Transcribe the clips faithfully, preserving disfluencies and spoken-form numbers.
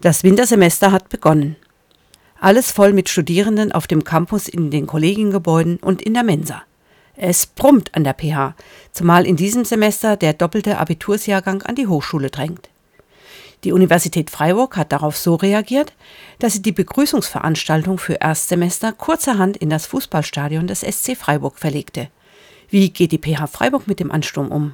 Das Wintersemester hat begonnen. Alles voll mit Studierenden auf dem Campus, in den Kollegiengebäuden und in der Mensa. Es brummt an der P H, zumal in diesem Semester der doppelte Abitursjahrgang an die Hochschule drängt. Die Universität Freiburg hat darauf so reagiert, dass sie die Begrüßungsveranstaltung für Erstsemester kurzerhand in das Fußballstadion des S C Freiburg verlegte. Wie geht die P H Freiburg mit dem Ansturm um?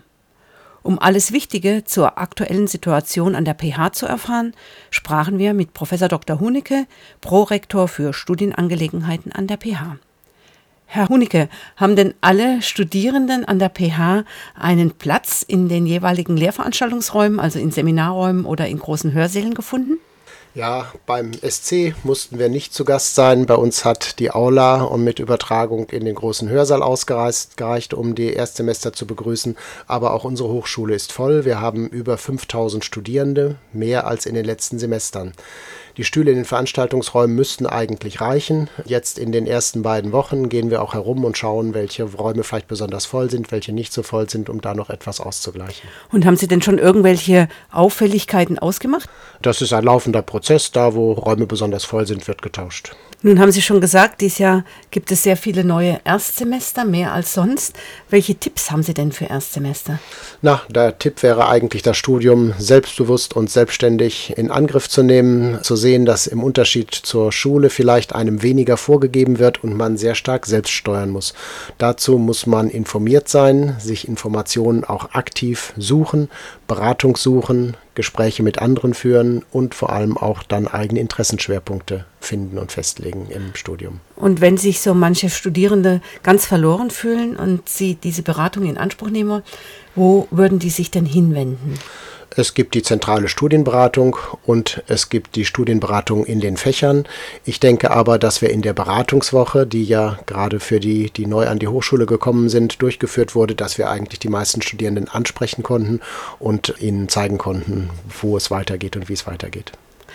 Um alles Wichtige zur aktuellen Situation an der P H zu erfahren, sprachen wir mit Professor Doktor Hunicke, Prorektor für Studienangelegenheiten an der P H. Herr Hunicke, haben denn alle Studierenden an der P H einen Platz in den jeweiligen Lehrveranstaltungsräumen, also in Seminarräumen oder in großen Hörsälen gefunden? Ja, beim S C mussten wir nicht zu Gast sein. Bei uns hat die Aula und mit Übertragung in den großen Hörsaal ausgereicht, um die Erstsemester zu begrüßen. Aber auch unsere Hochschule ist voll. Wir haben über fünftausend Studierende, mehr als in den letzten Semestern. Die Stühle in den Veranstaltungsräumen müssten eigentlich reichen. Jetzt in den ersten beiden Wochen gehen wir auch herum und schauen, welche Räume vielleicht besonders voll sind, welche nicht so voll sind, um da noch etwas auszugleichen. Und haben Sie denn schon irgendwelche Auffälligkeiten ausgemacht? Das ist ein laufender Prozess. Da, wo Räume besonders voll sind, wird getauscht. Nun haben Sie schon gesagt, dieses Jahr gibt es sehr viele neue Erstsemester, mehr als sonst. Welche Tipps haben Sie denn für Erstsemester? Na, der Tipp wäre eigentlich, das Studium selbstbewusst und selbstständig in Angriff zu nehmen, zu sehen, dass im Unterschied zur Schule vielleicht einem weniger vorgegeben wird und man sehr stark selbst steuern muss. Dazu muss man informiert sein, sich Informationen auch aktiv suchen, Beratung suchen, Gespräche mit anderen führen und vor allem auch dann eigene Interessenschwerpunkte finden und festlegen im Studium. Und wenn sich so manche Studierende ganz verloren fühlen und sie diese Beratung in Anspruch nehmen, wo würden die sich denn hinwenden? Es gibt die zentrale Studienberatung und es gibt die Studienberatung in den Fächern. Ich denke aber, dass wir in der Beratungswoche, die ja gerade für die, die neu an die Hochschule gekommen sind, durchgeführt wurde, dass wir eigentlich die meisten Studierenden ansprechen konnten und ihnen zeigen konnten, wo es weitergeht und wie es weitergeht.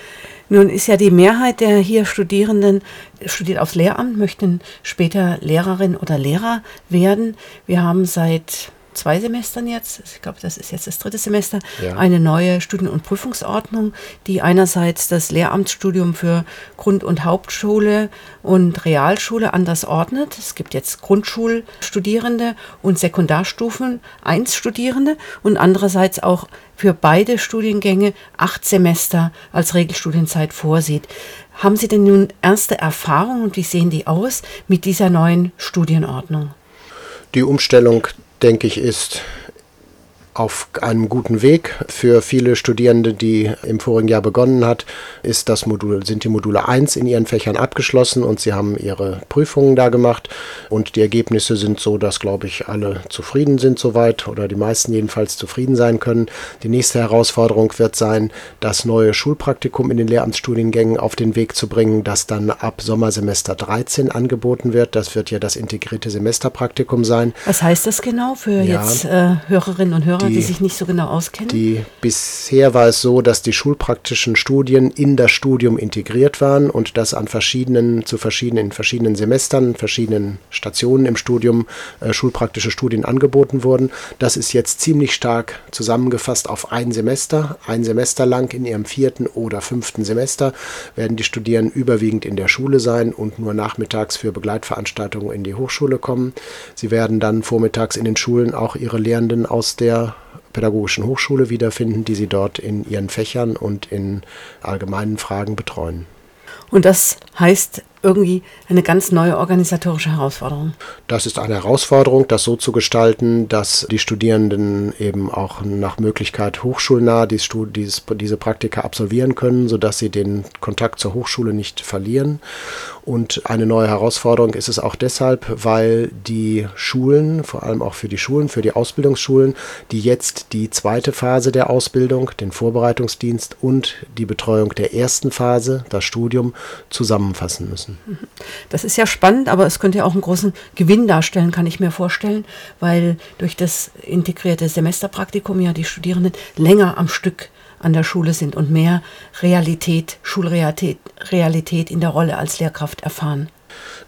Nun ist ja die Mehrheit der hier Studierenden studiert aufs Lehramt, möchten später Lehrerin oder Lehrer werden. Wir haben seit zwei Semestern jetzt, ich glaube, das ist jetzt das dritte Semester, ja, eine neue Studien- und Prüfungsordnung, die einerseits das Lehramtsstudium für Grund- und Hauptschule und Realschule anders ordnet. Es gibt jetzt Grundschulstudierende und Sekundarstufen eins Studierende und andererseits auch für beide Studiengänge acht Semester als Regelstudienzeit vorsieht. Haben Sie denn nun erste Erfahrungen und wie sehen die aus mit dieser neuen Studienordnung? Die Umstellung, denke ich, ist auf einem guten Weg. Für viele Studierende, die im vorigen Jahr begonnen hat, ist das Modul, sind die Module eins in ihren Fächern abgeschlossen und sie haben ihre Prüfungen da gemacht und die Ergebnisse sind so, dass, glaube ich, alle zufrieden sind soweit oder die meisten jedenfalls zufrieden sein können. Die nächste Herausforderung wird sein, das neue Schulpraktikum in den Lehramtsstudiengängen auf den Weg zu bringen, das dann ab Sommersemester dreizehn angeboten wird. Das wird ja das integrierte Semesterpraktikum sein. Was heißt das genau für ja, jetzt äh, Hörerinnen und Hörer? Die, die sich nicht so genau auskennen? Die, bisher war es so, dass die schulpraktischen Studien in das Studium integriert waren und dass an verschiedenen, zu verschiedenen, in verschiedenen Semestern, verschiedenen Stationen im Studium äh, schulpraktische Studien angeboten wurden. Das ist jetzt ziemlich stark zusammengefasst auf ein Semester. Ein Semester lang in ihrem vierten oder fünften Semester werden die Studierenden überwiegend in der Schule sein und nur nachmittags für Begleitveranstaltungen in die Hochschule kommen. Sie werden dann vormittags in den Schulen auch ihre Lehrenden aus der Pädagogischen Hochschule wiederfinden, die sie dort in ihren Fächern und in allgemeinen Fragen betreuen. Und das heißt irgendwie eine ganz neue organisatorische Herausforderung. Das ist eine Herausforderung, das so zu gestalten, dass die Studierenden eben auch nach Möglichkeit hochschulnah dies, dieses, diese Praktika absolvieren können, sodass sie den Kontakt zur Hochschule nicht verlieren. Und eine neue Herausforderung ist es auch deshalb, weil die Schulen, vor allem auch für die Schulen, für die Ausbildungsschulen, die jetzt die zweite Phase der Ausbildung, den Vorbereitungsdienst und die Betreuung der ersten Phase, das Studium, zusammenfassen müssen. Das ist ja spannend, aber es könnte ja auch einen großen Gewinn darstellen, kann ich mir vorstellen, weil durch das integrierte Semesterpraktikum ja die Studierenden länger am Stück an der Schule sind und mehr Realität, Schulrealität Realität in der Rolle als Lehrkraft erfahren.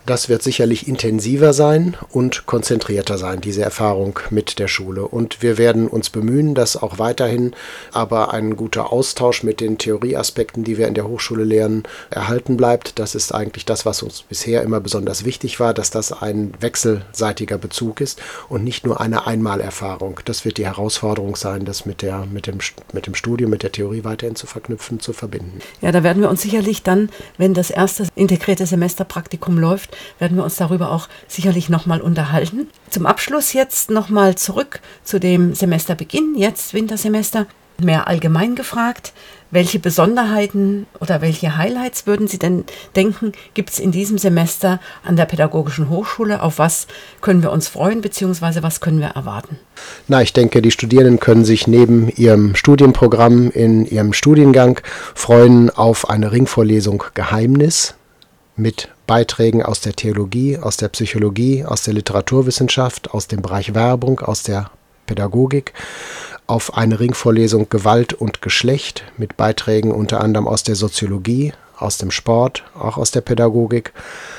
Das wird sicherlich intensiver sein und konzentrierter sein, diese Erfahrung mit der Schule. Und wir werden uns bemühen, dass auch weiterhin aber ein guter Austausch mit den Theorieaspekten, die wir in der Hochschule lernen, erhalten bleibt. Das ist eigentlich das, was uns bisher immer besonders wichtig war, dass das ein wechselseitiger Bezug ist und nicht nur eine Einmalerfahrung. Das wird die Herausforderung sein, das mit, der, mit, dem, mit dem Studium, mit der Theorie weiterhin zu verknüpfen, zu verbinden. Ja, da werden wir uns sicherlich dann, wenn das erste integrierte Semesterpraktikum läuft, werden wir uns darüber auch sicherlich nochmal unterhalten. Zum Abschluss jetzt nochmal zurück zu dem Semesterbeginn, jetzt Wintersemester. Mehr allgemein gefragt, welche Besonderheiten oder welche Highlights würden Sie denn denken, gibt es in diesem Semester an der Pädagogischen Hochschule? Auf was können wir uns freuen, beziehungsweise was können wir erwarten? Na, ich denke, die Studierenden können sich neben ihrem Studienprogramm in ihrem Studiengang freuen auf eine Ringvorlesung Geheimnis mit Beiträgen aus der Theologie, aus der Psychologie, aus der Literaturwissenschaft, aus dem Bereich Werbung, aus der Pädagogik, auf eine Ringvorlesung Gewalt und Geschlecht mit Beiträgen unter anderem aus der Soziologie, aus dem Sport, auch aus der Pädagogik,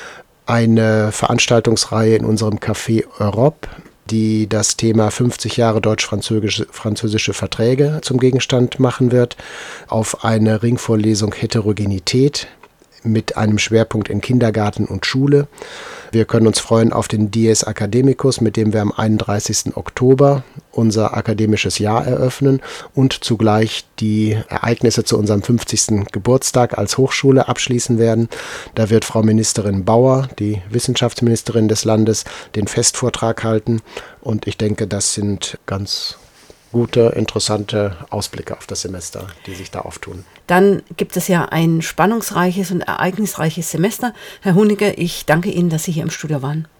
eine Veranstaltungsreihe in unserem Café Europe, die das Thema fünfzig Jahre deutsch-französische französische Verträge zum Gegenstand machen wird, auf eine Ringvorlesung Heterogenität mit einem Schwerpunkt in Kindergarten und Schule. Wir können uns freuen auf den Dies Academicus, mit dem wir am einunddreißigsten Oktober unser akademisches Jahr eröffnen und zugleich die Ereignisse zu unserem fünfzigsten Geburtstag als Hochschule abschließen werden. Da wird Frau Ministerin Bauer, die Wissenschaftsministerin des Landes, den Festvortrag halten. Und ich denke, das sind ganz gute, interessante Ausblicke auf das Semester, die sich da auftun. Dann gibt es ja ein spannungsreiches und ereignisreiches Semester. Herr Hunecke, ich danke Ihnen, dass Sie hier im Studio waren.